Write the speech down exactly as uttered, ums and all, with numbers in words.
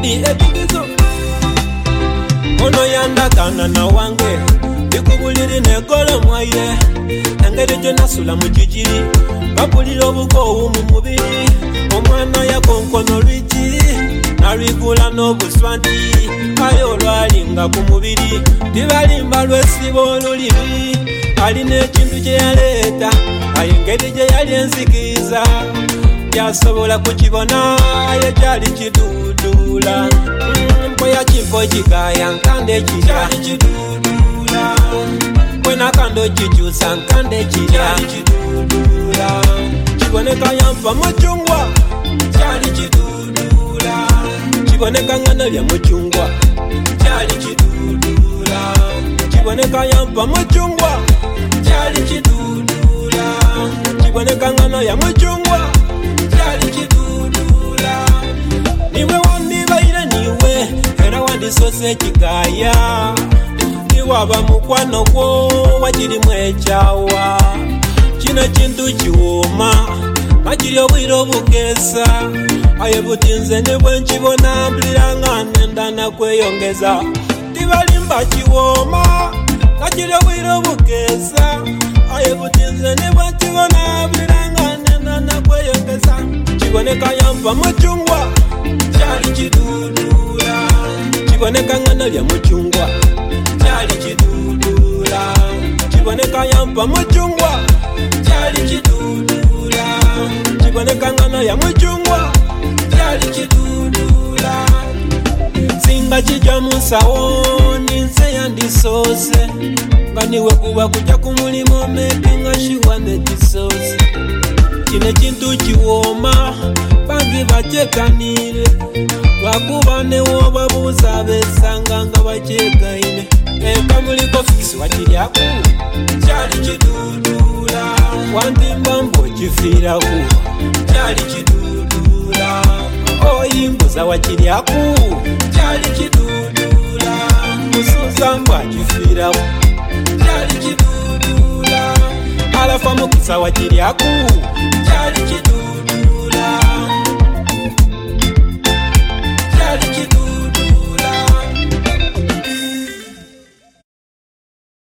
kiri ebigizo ono yandagana na wange bikubuliri negolo mwaye engeri gye nasula mu jijiri babulira obukoowu mu mubiri omwana yakonkono lwigi nalwigula n'obuswanti aye olwalinga ku mubiri tibalimba lwesiba olulimi alina ekintu kye yaleeta aye engeri gye yali enzikiza yasobola kukibona aye kyali kiduuduula mpo yakimpo ekigaya nkande kyali kiduuduula bwenakando kikyusa nkande kyali kiduuduula kiboneka yampa mucungwa kyali kiduuduula kiboneka ngana bya mucungwa kyali kiduuduula kiboneka yampa mucungwa kyali kiduuduula kiboneka ngana ya mucungwa kyali kiduuduula niwe wandibaire niwe era wandisose ekigaya niwaba mukwano gwo wakirimu ekyawa kino ekintu kiwooma makiri obwire obugeesa aye butinze ne bwe nkibona mpulira nga nenda nakweyongeza tibalimba kiwooma makiri obwire obugeesa aye butinze ne bwe nkibona mpulira nga nenda nakweyongeza kiboneka yampa mucungwa kyali kiduuduula kiboneka ngana bya mucungwa kyali kiduuduula kiboneka yampa mucungwa kyali kiduuduula kiboneka ngana ya mucungwa kyali kiduuduula singa kijja mu nsawo ninse yandisoose nga niwe kuba kujja ku mulimu omekinga shiwane kisoose kino ekintu kiwooma bangi bakyekanire lwakuba newobabuuza besanga nga bakyekaine ekamuliko fikisi wakiryaku kyali kiduuduula wantimba mbu okifiiraku kyali kiduuduula oyimbuza wakiryaku kyali kiduuduula musuuza mbu akifiiraku kyali kiduuduula alafa mukisa wakiryaku kyali kiduuduula